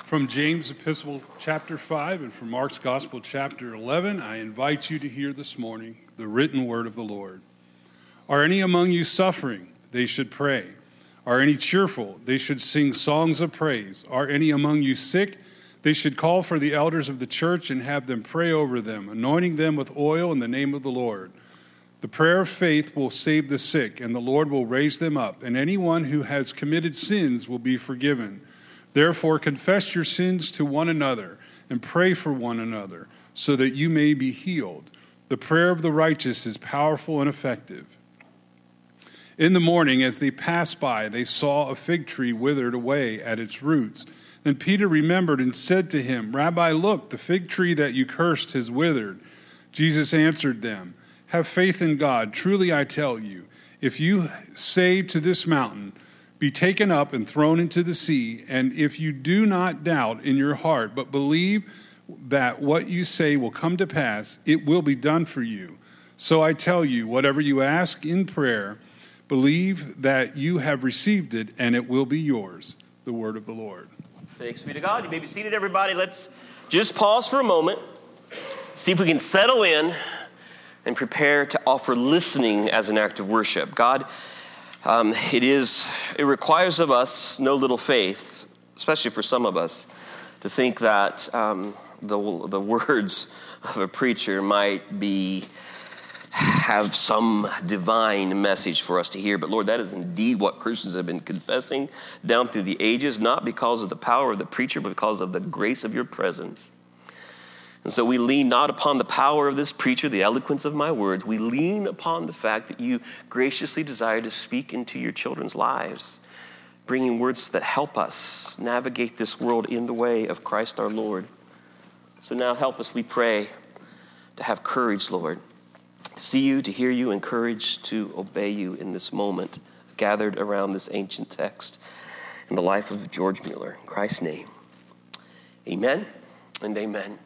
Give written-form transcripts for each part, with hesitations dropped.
From James Epistle chapter 5 and from Mark's Gospel chapter 11, I invite you to hear this morning the written word of the Lord. Are any among you suffering? They should pray. Are any cheerful? They should sing songs of praise. Are any among you sick? They should call for the elders of the church and have them pray over them, anointing them with oil in the name of the Lord. The prayer of faith will save the sick, and the Lord will raise them up, and anyone who has committed sins will be forgiven. Therefore, confess your sins to one another and pray for one another so that you may be healed. The prayer of the righteous is powerful and effective. In the morning, as they passed by, they saw a fig tree withered away at its roots. Then Peter remembered and said to him, Rabbi, look, the fig tree that you cursed has withered. Jesus answered them, have faith in God. Truly I tell you, if you say to this mountain, be taken up and thrown into the sea, and if you do not doubt in your heart, but believe that what you say will come to pass, it will be done for you. So I tell you, whatever you ask in prayer, believe that you have received it, and it will be yours. The word of the Lord. Thanks be to God. You may be seated, everybody. Let's just pause for a moment, see if we can settle in and prepare to offer listening as an act of worship. God, it requires of us no little faith, especially for some of us, to think that the words of a preacher might have some divine message for us to hear. But Lord, that is indeed what Christians have been confessing down through the ages, not because of the power of the preacher, but because of the grace of your presence. And so we lean not upon the power of this preacher, the eloquence of my words. We lean upon the fact that you graciously desire to speak into your children's lives, bringing words that help us navigate this world in the way of Christ our Lord. So now help us, we pray, to have courage, Lord, to see you, to hear you, and courage to obey you in this moment, gathered around this ancient text in the life of George Mueller. In Christ's name, amen and amen.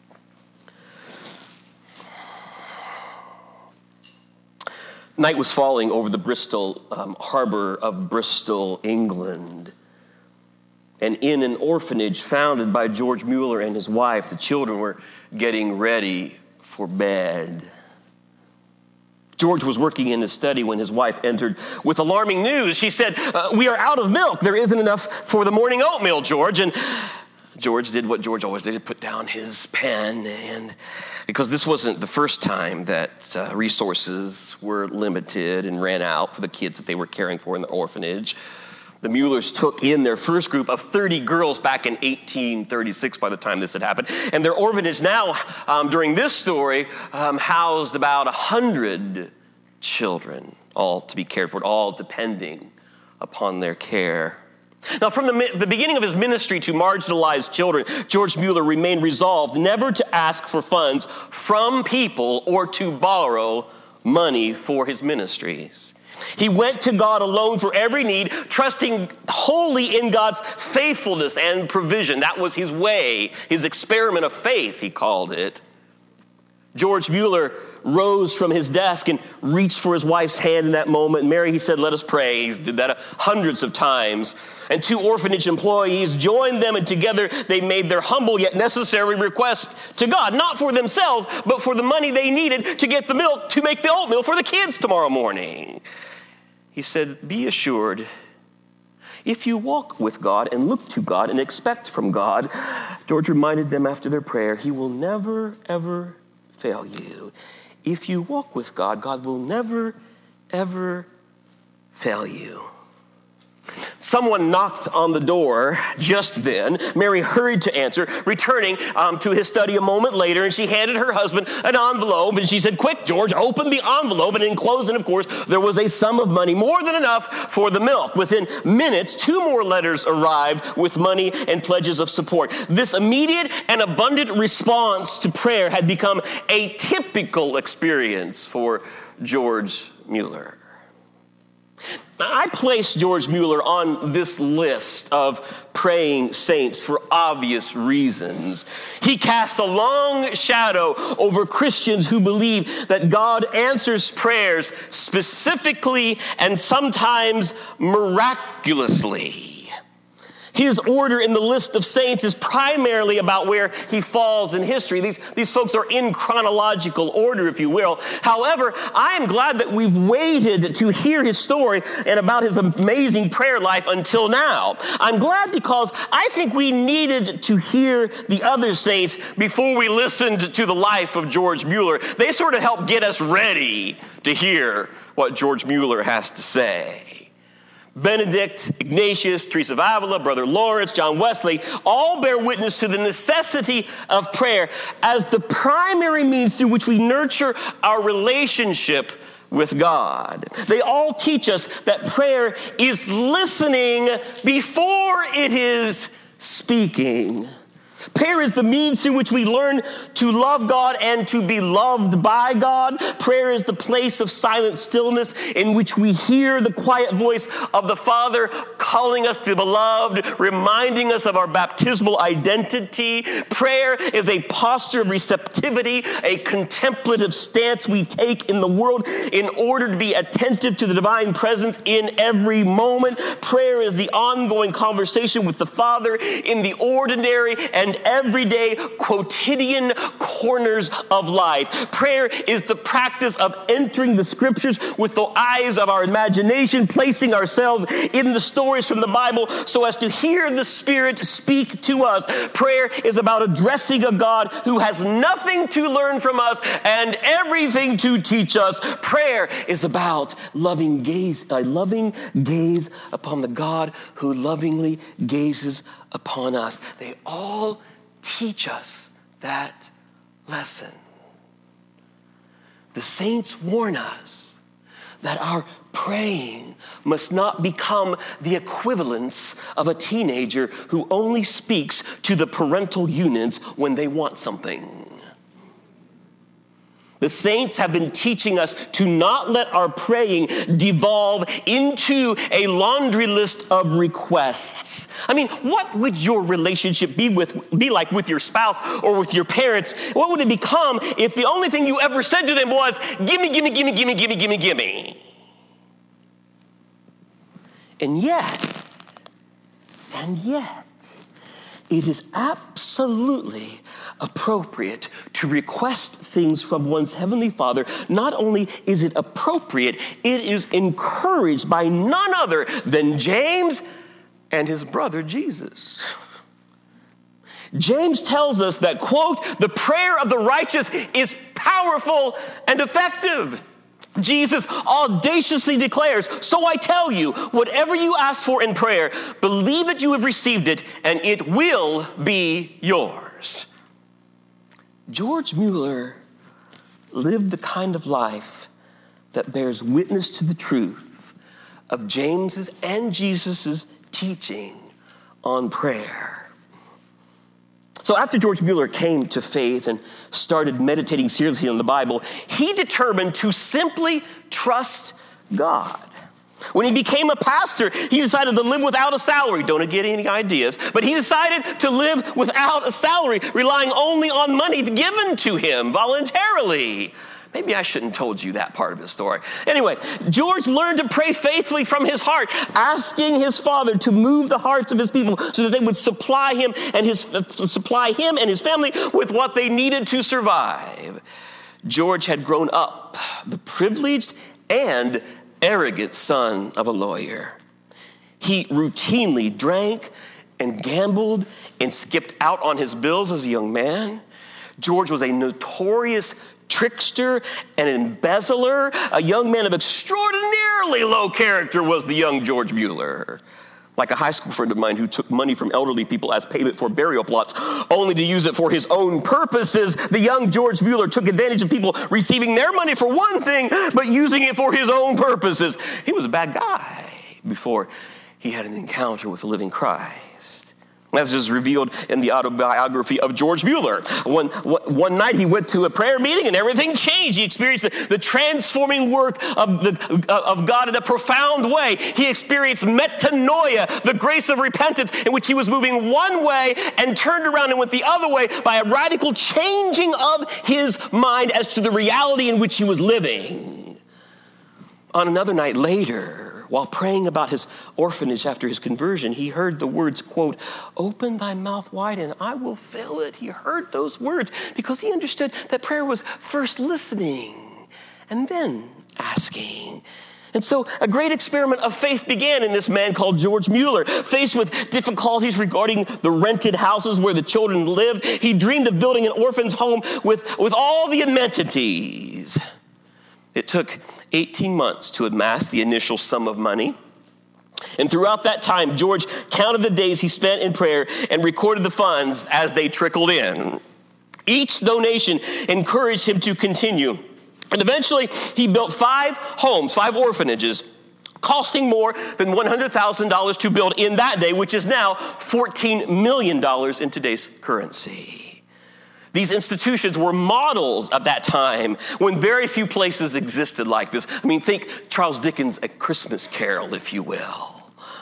Night was falling over the Bristol harbor of Bristol, England. And in an orphanage founded by George Mueller and his wife, the children were getting ready for bed. George was working in his study when his wife entered with alarming news. She said, we are out of milk. There isn't enough for the morning oatmeal, George. And George did what George always did, put down his pen, and because this wasn't the first time that resources were limited and ran out for the kids that they were caring for in the orphanage. The Muellers took in their first group of 30 girls back in 1836 by the time this had happened. And their orphanage now, during this story, housed about 100 children, all to be cared for, all depending upon their care. Now, from the beginning of his ministry to marginalized children, George Mueller remained resolved never to ask for funds from people or to borrow money for his ministries. He went to God alone for every need, trusting wholly in God's faithfulness and provision. That was his way, his experiment of faith, he called it. George Mueller rose from his desk and reached for his wife's hand in that moment. Mary, he said, let us pray. He did that hundreds of times. And 2 orphanage employees joined them, and together they made their humble yet necessary request to God, not for themselves, but for the money they needed to get the milk to make the oatmeal for the kids tomorrow morning. He said, be assured, if you walk with God and look to God and expect from God, George reminded them after their prayer, he will never, ever fail you. If you walk with God, God will never, ever fail you. Someone knocked on the door just then. Mary hurried to answer, returning to his study a moment later, and she handed her husband an envelope, and she said, quick, George, open the envelope, and enclosed, and of course, there was a sum of money, more than enough for the milk. Within minutes, 2 more letters arrived with money and pledges of support. This immediate and abundant response to prayer had become a typical experience for George Mueller. Now, I place George Mueller on this list of praying saints for obvious reasons. He casts a long shadow over Christians who believe that God answers prayers specifically and sometimes miraculously. His order in the list of saints is primarily about where he falls in history. These folks are in chronological order, if you will. However, I am glad that we've waited to hear his story and about his amazing prayer life until now. I'm glad because I think we needed to hear the other saints before we listened to the life of George Mueller. They sort of helped get us ready to hear what George Mueller has to say. Benedict, Ignatius, Teresa of Avila, Brother Lawrence, John Wesley, all bear witness to the necessity of prayer as the primary means through which we nurture our relationship with God. They all teach us that prayer is listening before it is speaking. Prayer is the means through which we learn to love God and to be loved by God. Prayer is the place of silent stillness in which we hear the quiet voice of the Father calling us the beloved, reminding us of our baptismal identity. Prayer is a posture of receptivity, a contemplative stance we take in the world in order to be attentive to the divine presence in every moment. Prayer is the ongoing conversation with the Father in the ordinary and everyday quotidian corners of life. Prayer is the practice of entering the scriptures with the eyes of our imagination, placing ourselves in the stories from the Bible so as to hear the Spirit speak to us. Prayer is about addressing a God who has nothing to learn from us and everything to teach us. Prayer is about a loving gaze upon the God who lovingly gazes upon us. They all teach us that lesson. The saints warn us that our praying must not become the equivalence of a teenager who only speaks to the parental units when they want something. The saints have been teaching us to not let our praying devolve into a laundry list of requests. I mean, what would your relationship be like with your spouse or with your parents? What would it become if the only thing you ever said to them was, gimme, gimme, gimme, gimme, gimme, gimme, gimme? And yet, it is absolutely appropriate to request things from one's Heavenly Father. Not only is it appropriate, it is encouraged by none other than James and his brother Jesus. James tells us that, quote, the prayer of the righteous is powerful and effective. Jesus audaciously declares, so I tell you, whatever you ask for in prayer, believe that you have received it and it will be yours. George Mueller lived the kind of life that bears witness to the truth of James's and Jesus's teaching on prayer. So after George Mueller came to faith and started meditating seriously on the Bible, he determined to simply trust God. When he became a pastor, he decided to live without a salary. Don't get any ideas. But he decided to live without a salary, relying only on money given to him voluntarily. Maybe I shouldn't have told you that part of his story. Anyway, George learned to pray faithfully from his heart, asking his Father to move the hearts of his people so that they would supply him and his family with what they needed to survive. George had grown up the privileged and arrogant son of a lawyer. He routinely drank and gambled and skipped out on his bills as a young man. George was a notorious trickster and embezzler. A young man of extraordinarily low character was the young George Mueller. Like a high school friend of mine who took money from elderly people as payment for burial plots, only to use it for his own purposes. The young George Mueller took advantage of people receiving their money for one thing, but using it for his own purposes. He was a bad guy before he had an encounter with the living Christ. As is revealed in the autobiography of George Mueller. One night he went to a prayer meeting and everything changed. He experienced the transforming work of God in a profound way. He experienced metanoia, the grace of repentance, in which he was moving one way and turned around and went the other way by a radical changing of his mind as to the reality in which he was living. On another night later, while praying about his orphanage after his conversion, he heard the words, quote, "Open thy mouth wide and I will fill it." He heard those words because he understood that prayer was first listening and then asking. And so a great experiment of faith began in this man called George Mueller. Faced with difficulties regarding the rented houses where the children lived, he dreamed of building an orphan's home with all the amenities. It took 18 months to amass the initial sum of money. And throughout that time, George counted the days he spent in prayer and recorded the funds as they trickled in. Each donation encouraged him to continue. And eventually, he built 5 homes, 5 orphanages, costing more than $100,000 to build in that day, which is now $14 million in today's currency. These institutions were models of that time when very few places existed like this. I mean, think Charles Dickens' A Christmas Carol, if you will.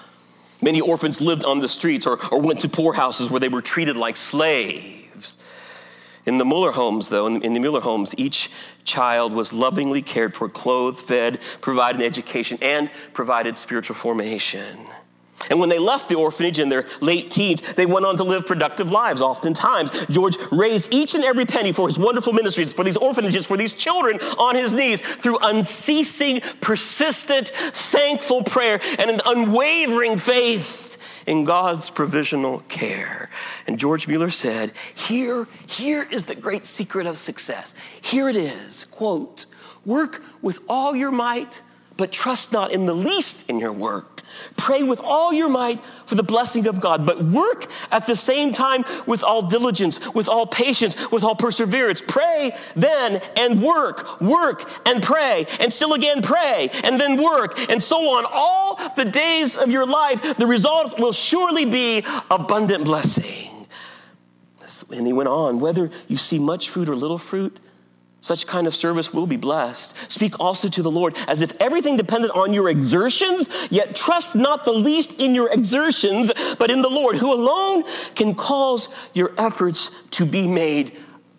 Many orphans lived on the streets or went to poorhouses where they were treated like slaves. In the Mueller homes, though, in the Mueller homes, each child was lovingly cared for, clothed, fed, provided education, and provided spiritual formation. And when they left the orphanage in their late teens, they went on to live productive lives. Oftentimes, George raised each and every penny for his wonderful ministries, for these orphanages, for these children on his knees through unceasing, persistent, thankful prayer and an unwavering faith in God's provisional care. And George Mueller said, here is the great secret of success. Here it is, quote, "Work with all your might, but trust not in the least in your work. Pray with all your might for the blessing of God, but work at the same time with all diligence, with all patience, with all perseverance. Pray then and work and pray, and still again pray, and then work, and so on. All the days of your life, the result will surely be abundant blessing." And he went on, "Whether you see much fruit or little fruit, such kind of service will be blessed. Speak also to the Lord as if everything depended on your exertions, yet trust not the least in your exertions, but in the Lord, who alone can cause your efforts to be made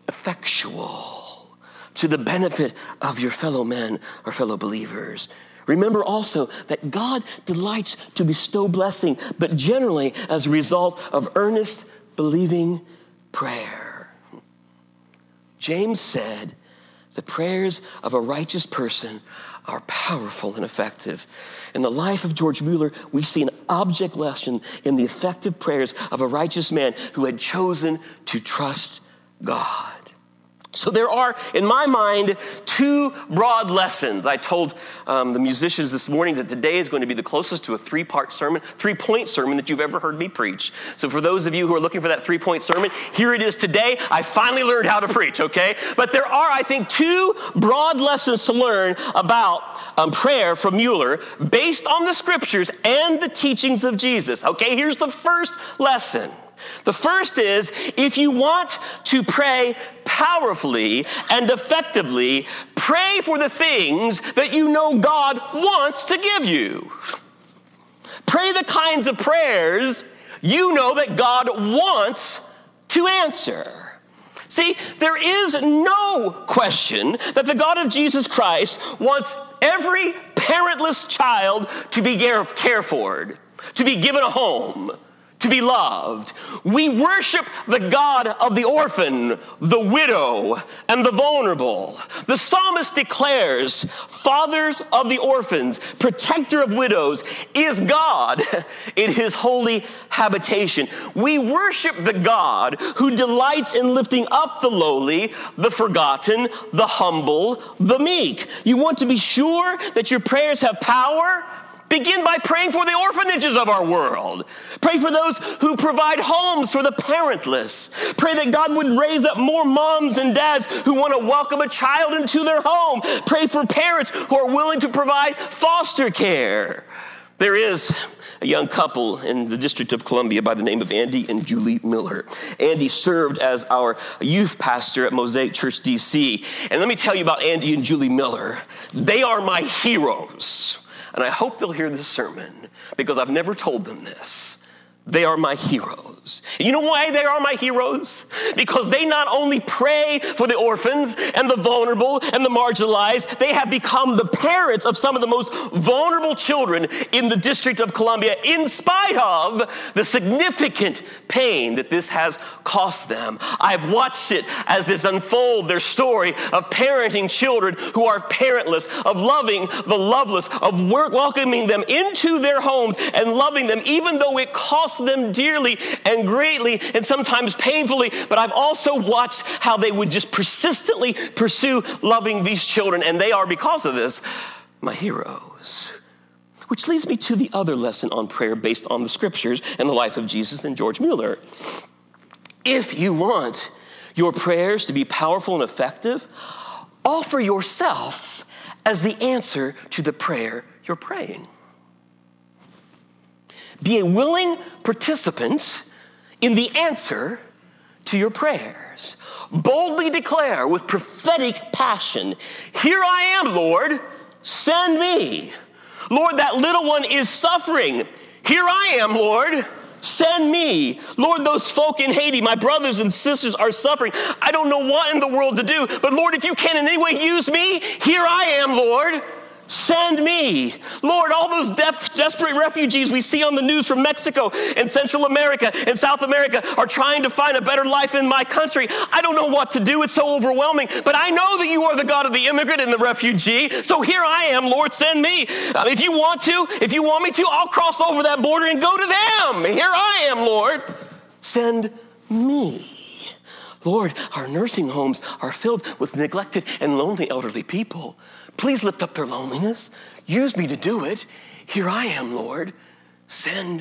effectual to the benefit of your fellow men or fellow believers. Remember also that God delights to bestow blessing, but generally as a result of earnest, believing prayer." James said, "The prayers of a righteous person are powerful and effective." In the life of George Mueller, we see an object lesson in the effective prayers of a righteous man who had chosen to trust God. So there are, in my mind, 2 broad lessons. I told the musicians this morning that today is going to be the closest to a 3-part sermon, 3-point sermon that you've ever heard me preach. So for those of you who are looking for that 3-point sermon, here it is today. I finally learned how to preach, okay? But there are, I think, 2 broad lessons to learn about prayer from Mueller based on the scriptures and the teachings of Jesus. Okay, here's the first lesson. The first is, if you want to pray powerfully and effectively, pray for the things that you know God wants to give you. Pray the kinds of prayers you know that God wants to answer. See, there is no question that the God of Jesus Christ wants every parentless child to be cared for, to be given a home, to be loved. We worship the God of the orphan, the widow, and the vulnerable. The psalmist declares, "Fathers of the orphans, protector of widows, is God in his holy habitation." We worship the God who delights in lifting up the lowly, the forgotten, the humble, the meek. You want to be sure that your prayers have power? Begin by praying for the orphanages of our world. Pray for those who provide homes for the parentless. Pray that God would raise up more moms and dads who want to welcome a child into their home. Pray for parents who are willing to provide foster care. There is a young couple in the District of Columbia by the name of Andy and Julie Miller. Andy served as our youth pastor at Mosaic Church, D.C. And let me tell you about Andy and Julie Miller. They are my heroes. And I hope they'll hear this sermon because I've never told them this. they are my heroes. You know why they are my heroes? Because they not only pray for the orphans and the vulnerable and the marginalized, they have become the parents of some of the most vulnerable children in the District of Columbia, in spite of the significant pain that this has cost them. I've watched it as this unfold, their story of parenting children who are parentless, of loving the loveless, of welcoming them into their homes and loving them, even though it costs them dearly and greatly and sometimes painfully. But I've also watched how they would just persistently pursue loving these children, and they are, because of this, my heroes. Which leads me to the other lesson on prayer based on the scriptures and the life of Jesus and George Mueller. If you want your prayers to be powerful and effective, offer yourself as the answer to the prayer you're praying. Be a willing participant in the answer to your prayers. Boldly declare with prophetic passion, "Here I am, Lord, send me." Lord, that little one is suffering. Here I am, Lord, send me. Lord, those folk in Haiti, my brothers and sisters, are suffering. I don't know what in the world to do, but Lord, if you can in any way use me, here I am, Lord. Send me. Lord, all those desperate refugees we see on the news from Mexico and Central America and South America are trying to find a better life in my country. I don't know what to do. It's so overwhelming. But I know that you are the God of the immigrant and the refugee. So here I am, Lord, send me. If you want me to, I'll cross over that border and go to them. Here I am, Lord. Send me. Lord, our nursing homes are filled with neglected and lonely elderly people. Please lift up their loneliness. Use me to do it. Here I am, Lord. Send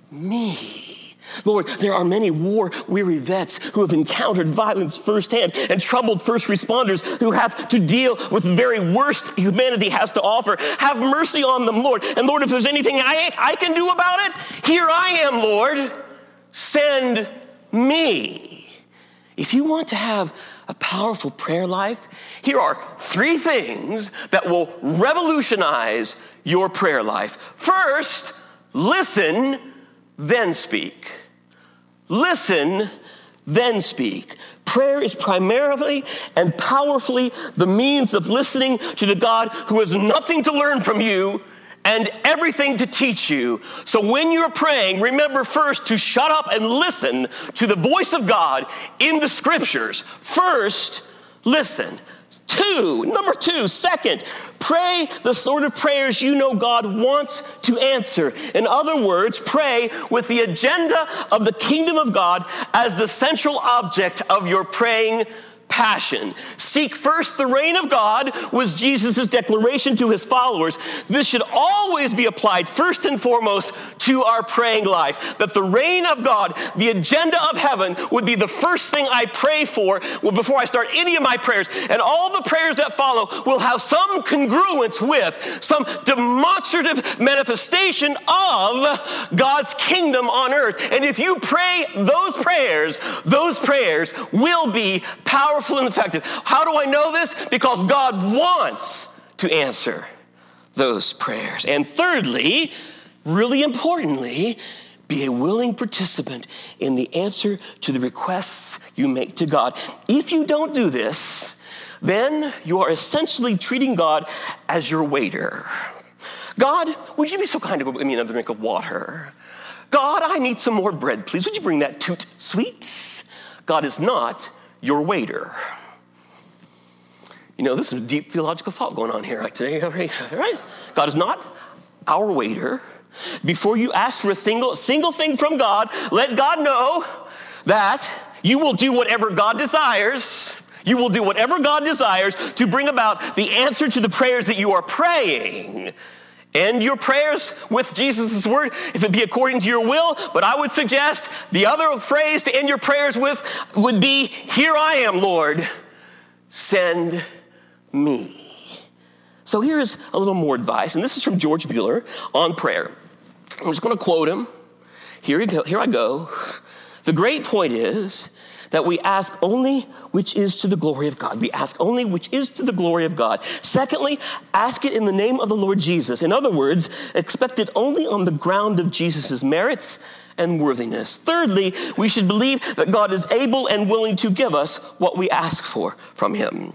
me. Lord, there are many war-weary vets who have encountered violence firsthand and troubled first responders who have to deal with the very worst humanity has to offer. Have mercy on them, Lord. And Lord, if there's anything I can do about it, here I am, Lord. Send me. If you want to have a powerful prayer life, here are 3 things that will revolutionize your prayer life. First, listen, then speak. Listen, then speak. Prayer is primarily and powerfully the means of listening to the God who has nothing to learn from you and everything to teach you. So when you're praying, remember first to shut up and listen to the voice of God in the scriptures. First, listen. Second, pray the sort of prayers you know God wants to answer. In other words, pray with the agenda of the kingdom of God as the central object of your praying passion. Seek first the reign of God was Jesus' declaration to his followers. This should always be applied first and foremost to our praying life. That the reign of God, the agenda of heaven, would be the first thing I pray for before I start any of my prayers. And all the prayers that follow will have some congruence with, some demonstrative manifestation of God's kingdom on earth. And if you pray those prayers will be powerful and effective. How do I know this? Because God wants to answer those prayers. And thirdly, really importantly, be a willing participant in the answer to the requests you make to God. If you don't do this, then you are essentially treating God as your waiter. God, would you be so kind to go get me another drink of water? God, I need some more bread, please. Would you bring that toot sweets? God is not your waiter. You know, this is a deep theological thought going on here today, right? God is not our waiter. Before you ask for a single thing from God, let God know that you will do whatever God desires. You will do whatever God desires to bring about the answer to the prayers that you are praying. End your prayers with Jesus' word, if it be according to your will. But I would suggest the other phrase to end your prayers with would be, here I am, Lord, send me. So here is a little more advice, and this is from George Mueller on prayer. I'm just going to quote him. Here I go. The great point is that we ask only which is to the glory of God. We ask only which is to the glory of God. Secondly, ask it in the name of the Lord Jesus. In other words, expect it only on the ground of Jesus' merits and worthiness. Thirdly, we should believe that God is able and willing to give us what we ask for from him.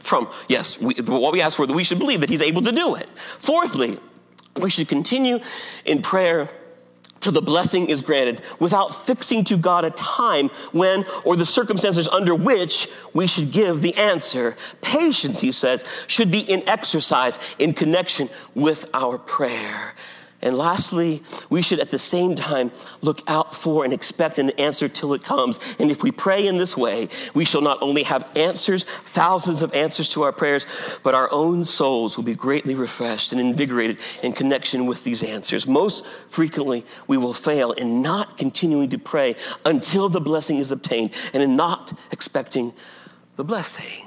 What we ask for, that we should believe that he's able to do it. Fourthly, we should continue in prayer till the blessing is granted, without fixing to God a time when or the circumstances under which we should give the answer. Patience, he says, should be in exercise in connection with our prayer. And lastly, we should at the same time look out for and expect an answer till it comes. And if we pray in this way, we shall not only have answers, thousands of answers to our prayers, but our own souls will be greatly refreshed and invigorated in connection with these answers. Most frequently, we will fail in not continuing to pray until the blessing is obtained and in not expecting the blessing.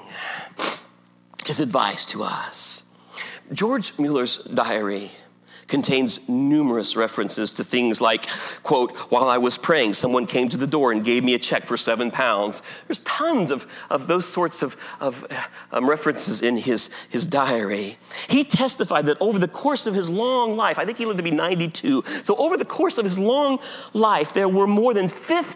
His advice to us. George Mueller's diary contains numerous references to things like, quote, while I was praying, someone came to the door and gave me a check for £7. There's tons of those sorts of references in his diary. He testified that over the course of his long life, I think he lived to be 92, so over the course of his long life, there were more than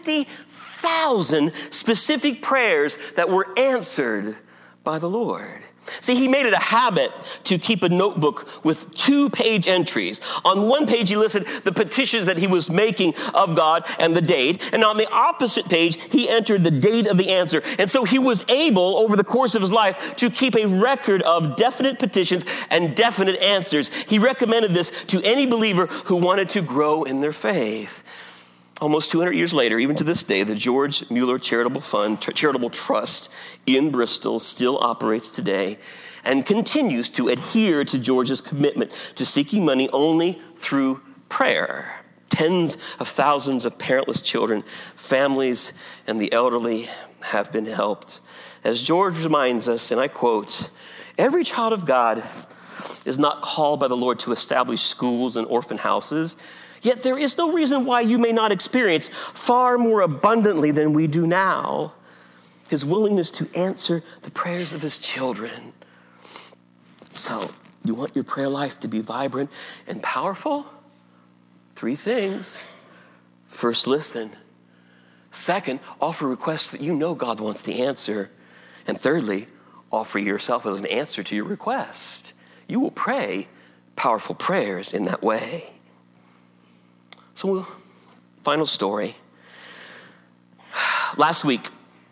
50,000 specific prayers that were answered by the Lord. See, he made it a habit to keep a notebook with 2-page entries. On one page, he listed the petitions that he was making of God and the date. And on the opposite page, he entered the date of the answer. And so he was able, over the course of his life, to keep a record of definite petitions and definite answers. He recommended this to any believer who wanted to grow in their faith. Almost 200 years later, even to this day, the George Mueller Charitable Fund, Charitable Trust in Bristol still operates today and continues to adhere to George's commitment to seeking money only through prayer. Tens of thousands of parentless children, families, and the elderly have been helped. As George reminds us, and I quote, every child of God is not called by the Lord to establish schools and orphan houses. Yet there is no reason why you may not experience far more abundantly than we do now his willingness to answer the prayers of his children. So, you want your prayer life to be vibrant and powerful? 3 things. First, listen. Second, offer requests that you know God wants to answer. And thirdly, offer yourself as an answer to your request. You will pray powerful prayers in that way. So, final story. Last week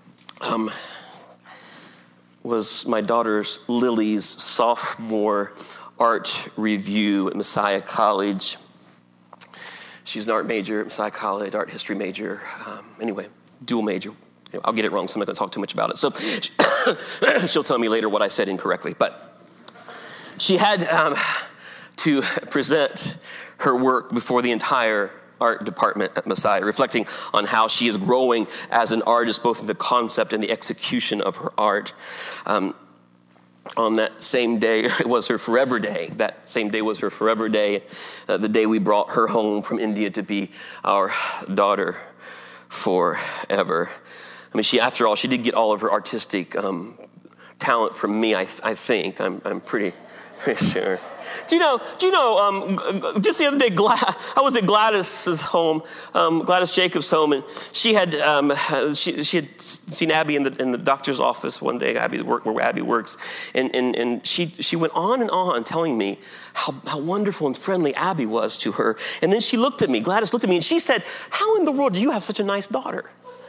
was my daughter Lily's sophomore art review at Messiah College. She's an art major at Messiah College, art history major. Anyway, dual major. I'll get it wrong, so I'm not going to talk too much about it. So she'll tell me later what I said incorrectly. But she had to present her work before the entire art department at Messiah, reflecting on how she is growing as an artist, both in the concept and the execution of her art. On that same day, it was her forever day. That same day was her forever day, the day we brought her home from India to be our daughter forever. I mean, after all, she did get all of her artistic talent from me, I think. I'm pretty sure. Do you know, just the other day, I was at Gladys's home, Gladys Jacobs' home, and she had seen Abby in the doctor's office one day, where Abby works, and she went on and on telling me how wonderful and friendly Abby was to her. And then Gladys looked at me, and she said, how in the world do you have such a nice daughter?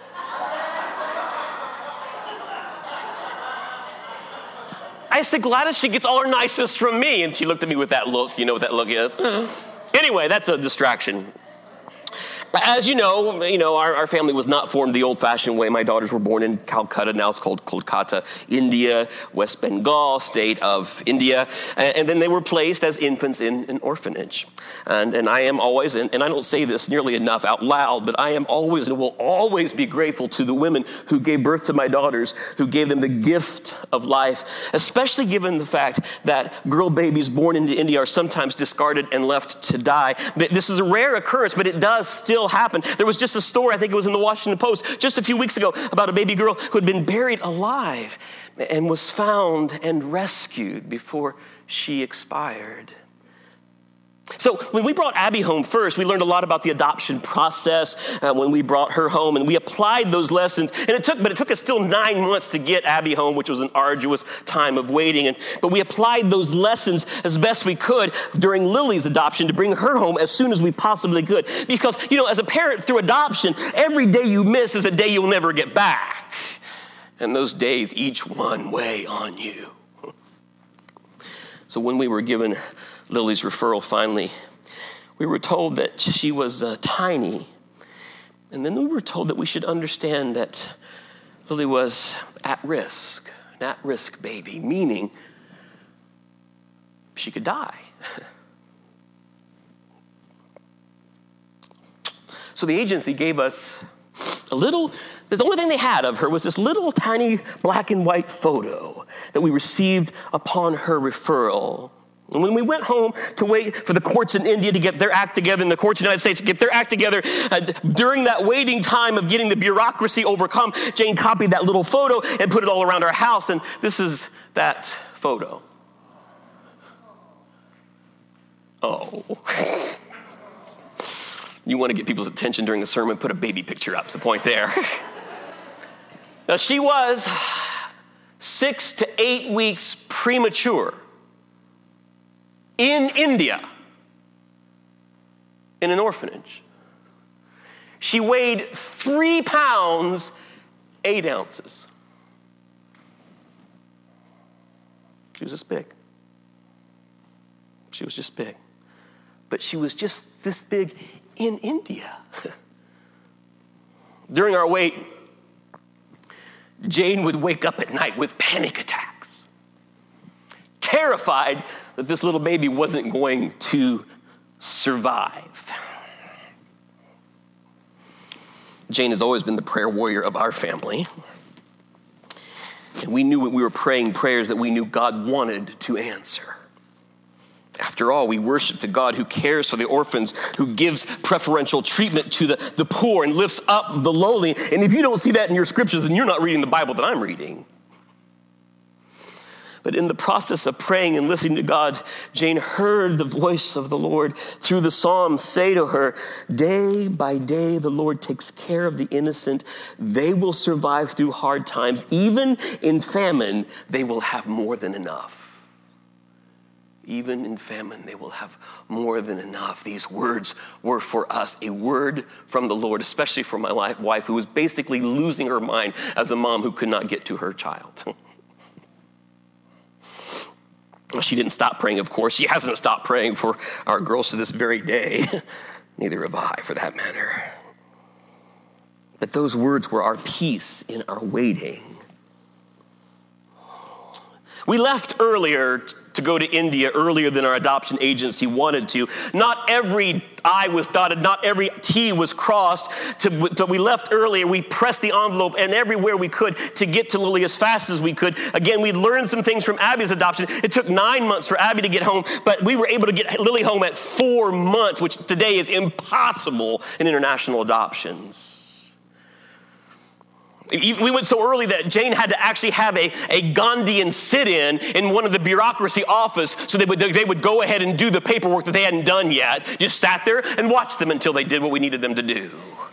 I said, Gladys, she gets all her nicest from me. And she looked at me with that look. You know what that look is? Anyway, that's a distraction. As you know, our family was not formed the old-fashioned way. My daughters were born in Calcutta. Now it's called Kolkata, India, West Bengal, state of India. And then they were placed as infants in an orphanage. And I am always, and I don't say this nearly enough out loud, but I am always and will always be grateful to the women who gave birth to my daughters, who gave them the gift of life, especially given the fact that girl babies born into India are sometimes discarded and left to die. This is a rare occurrence, but it does still still happen. There was just a story, I think it was in the Washington Post, just a few weeks ago about a baby girl who had been buried alive and was found and rescued before she expired. So when we brought Abby home first, we learned a lot about the adoption process when we brought her home, and we applied those lessons. And it took us still 9 months to get Abby home, which was an arduous time of waiting. But we applied those lessons as best we could during Lily's adoption to bring her home as soon as we possibly could. Because, as a parent through adoption, every day you miss is a day you'll never get back. And those days, each one weigh on you. So when we were given Lily's referral finally, we were told that she was tiny. And then we were told that we should understand that Lily was at risk, an at-risk baby, meaning she could die. So the agency gave us the only thing they had of her was this little tiny black and white photo that we received upon her referral. And when we went home to wait for the courts in India to get their act together and the courts in the United States to get their act together, during that waiting time of getting the bureaucracy overcome, Jane copied that little photo and put it all around our house. And this is that photo. Oh. You want to get people's attention during a sermon, put a baby picture up. That's the point there. Now, she was 6 to 8 weeks premature in India, in an orphanage. She weighed 3 pounds, 8 ounces. She was this big. She was just big. But she was just this big in India. During our wait, Jane would wake up at night with panic attacks, terrified that this little baby wasn't going to survive. Jane has always been the prayer warrior of our family. And we knew when we were praying prayers that we knew God wanted to answer. After all, we worship the God who cares for the orphans, who gives preferential treatment to the poor and lifts up the lowly. And if you don't see that in your scriptures, then you're not reading the Bible that I'm reading. But in the process of praying and listening to God, Jane heard the voice of the Lord through the Psalms say to her, day by day the Lord takes care of the innocent. They will survive through hard times. Even in famine, they will have more than enough. Even in famine, they will have more than enough. These words were for us, a word from the Lord, especially for my wife, who was basically losing her mind as a mom who could not get to her child. She didn't stop praying, of course. She hasn't stopped praying for our girls to this very day. Neither have I, for that matter. But those words were our peace in our waiting. We left earlier to go to India earlier than our adoption agency wanted to. Not every I was dotted, not every T was crossed. But we left earlier. We pressed the envelope and everywhere we could to get to Lily as fast as we could. Again, we learned some things from Abby's adoption. It took 9 months for Abby to get home, but we were able to get Lily home at 4 months, which today is impossible in international adoptions. We went so early that Jane had to actually have a Gandhian sit-in in one of the bureaucracy office so they would go ahead and do the paperwork that they hadn't done yet. Just sat there and watched them until they did what we needed them to do.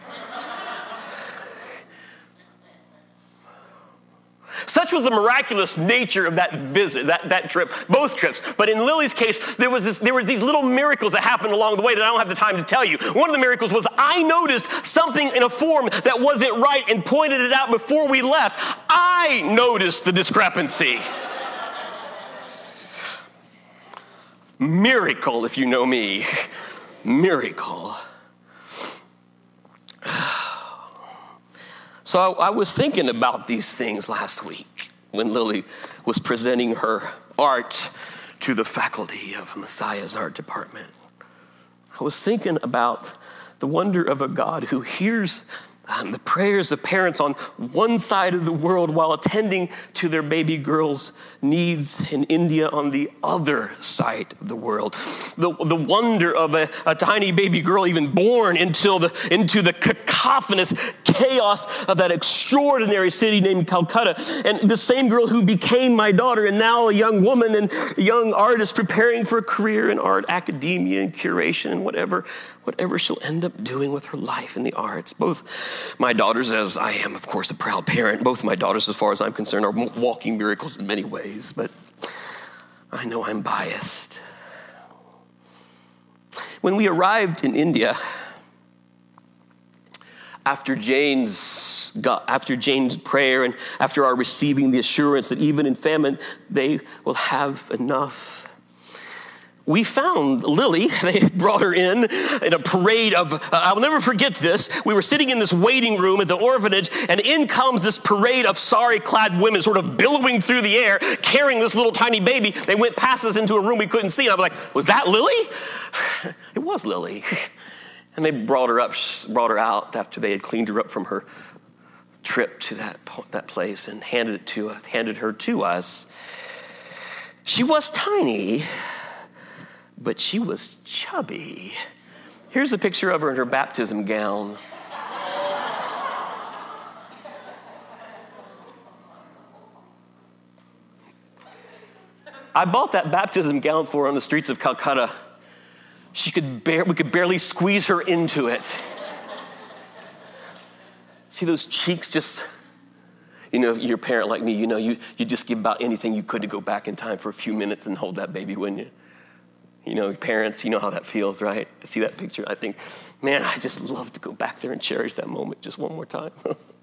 Such was the miraculous nature of that visit, that trip, both trips. But in Lily's case, there was these little miracles that happened along the way that I don't have the time to tell you. One of the miracles was I noticed something in a form that wasn't right and pointed it out before we left. I noticed the discrepancy. Miracle, if you know me. Miracle. So I was thinking about these things last week when Lily was presenting her art to the faculty of Messiah's art department. I was thinking about the wonder of a God who hears the prayers of parents on one side of the world while attending to their baby girls' needs in India on the other side of the world. The wonder of a tiny baby girl even born into the cacophonous chaos of that extraordinary city named Calcutta. And the same girl who became my daughter and now a young woman and a young artist preparing for a career in art, academia, and curation, and whatever she'll end up doing with her life in the arts. Both my daughters, as I am, of course, a proud parent, both my daughters, as far as I'm concerned, are walking miracles in many ways, but I know I'm biased. When we arrived in India, after Jane's prayer and after our receiving the assurance that even in famine, they will have enough, we found Lily. They brought her in a parade of, I'll never forget this. We were sitting in this waiting room at the orphanage, and in comes this parade of sari-clad women sort of billowing through the air, carrying this little tiny baby. They went past us into a room we couldn't see, and I was like, was that Lily? It was Lily. And they brought her out after they had cleaned her up from her trip to that place and handed her to us. She was tiny, but she was chubby. Here's a picture of her in her baptism gown. I bought that baptism gown for her on the streets of Calcutta. We could barely squeeze her into it. See those cheeks just, you're a parent like me, you just give about anything you could to go back in time for a few minutes and hold that baby, wouldn't you? Parents, you know how that feels, right? I see that picture, I think, man, I just love to go back there and cherish that moment just one more time.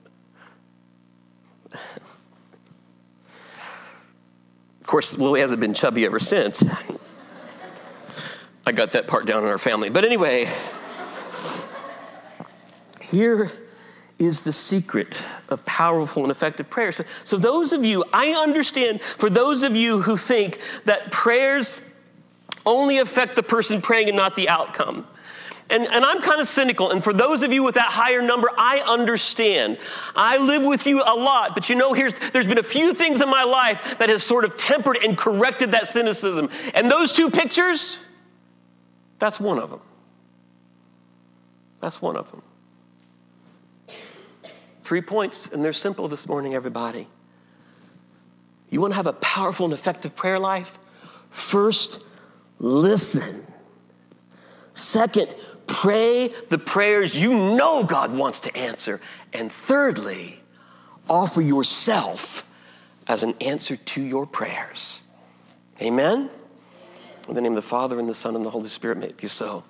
Of course, Lily hasn't been chubby ever since. I got that part down in our family. But anyway, here is the secret of powerful and effective prayer. So those of you, I understand, for those of you who think that prayers only affect the person praying and not the outcome. And I'm kind of cynical, and for those of you with that higher number, I understand. I live with you a lot, but there's been a few things in my life that has sort of tempered and corrected that cynicism. And those two pictures, that's one of them. That's one of them. 3 points, and they're simple this morning, everybody. You want to have a powerful and effective prayer life? First, listen. Second, pray the prayers you know God wants to answer. And thirdly, offer yourself as an answer to your prayers. Amen? In the name of the Father, and the Son, and the Holy Spirit, may it be so.